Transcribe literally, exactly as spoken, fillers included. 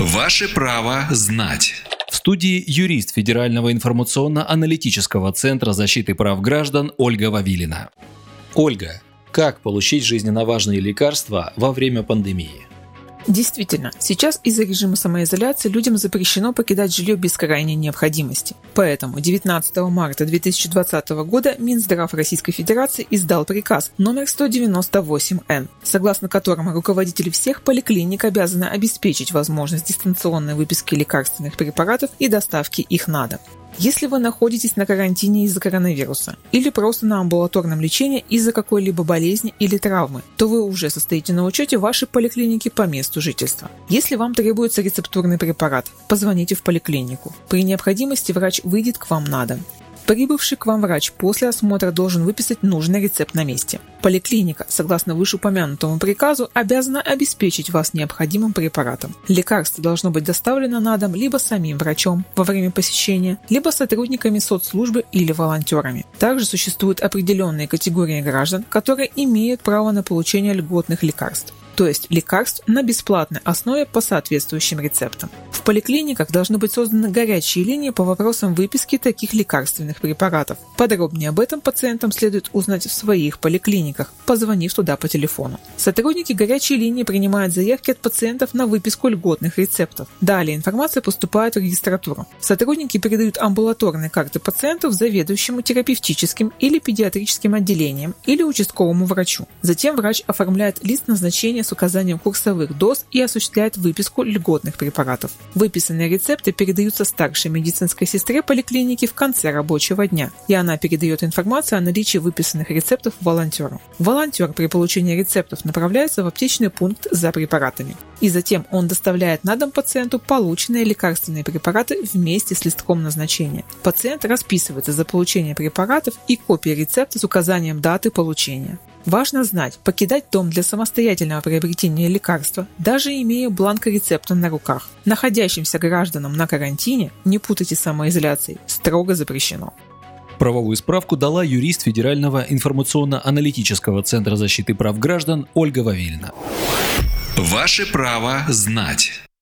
Ваше право знать. В студии юрист Федерального информационно-аналитического центра защиты прав граждан Ольга Вавилина. Ольга, как получить жизненно важные лекарства во время пандемии? Действительно, сейчас из-за режима самоизоляции людям запрещено покидать жилье без крайней необходимости. Поэтому девятнадцатого марта две тысячи двадцатого года Минздрав Российской Федерации издал приказ номер сто девяносто восемь эн, согласно которому руководители всех поликлиник обязаны обеспечить возможность дистанционной выписки лекарственных препаратов и доставки их на дом. Если вы находитесь на карантине из-за коронавируса или просто на амбулаторном лечении из-за какой-либо болезни или травмы, то вы уже состоите на учете в вашей поликлинике по месту жительства. Если вам требуется рецептурный препарат, позвоните в поликлинику. При необходимости врач выйдет к вам на дом. Прибывший к вам врач после осмотра должен выписать нужный рецепт на месте. Поликлиника, согласно вышеупомянутому приказу, обязана обеспечить вас необходимым препаратом. Лекарство должно быть доставлено на дом либо самим врачом во время посещения, либо сотрудниками соцслужбы или волонтерами. Также существуют определенные категории граждан, которые имеют право на получение льготных лекарств, то есть лекарств на бесплатной основе по соответствующим рецептам. В поликлиниках должны быть созданы горячие линии по вопросам выписки таких лекарственных препаратов. Подробнее об этом пациентам следует узнать в своих поликлиниках, позвонив туда по телефону. Сотрудники горячей линии принимают заявки от пациентов на выписку льготных рецептов. Далее информация поступает в регистратуру. Сотрудники передают амбулаторные карты пациентов заведующему терапевтическим или педиатрическим отделением или участковому врачу. Затем врач оформляет лист назначения с указанием курсовых доз и осуществляет выписку льготных препаратов. Выписанные рецепты передаются старшей медицинской сестре поликлиники в конце рабочего дня, и она передает информацию о наличии выписанных рецептов волонтеру. Волонтер при получении рецептов направляется в аптечный пункт за препаратами, и затем он доставляет на дом пациенту полученные лекарственные препараты вместе с листком назначения. Пациент расписывается за получение препаратов и копией рецепта с указанием даты получения. Важно знать, покидать дом для самостоятельного приобретения лекарства, даже имея бланк рецепта на руках, находящимся гражданам на карантине, не путайте с самоизоляцией, строго запрещено. Правовую справку дала юрист Федерального информационно-аналитического центра защиты прав граждан Ольга Вавилина. Ваше право знать.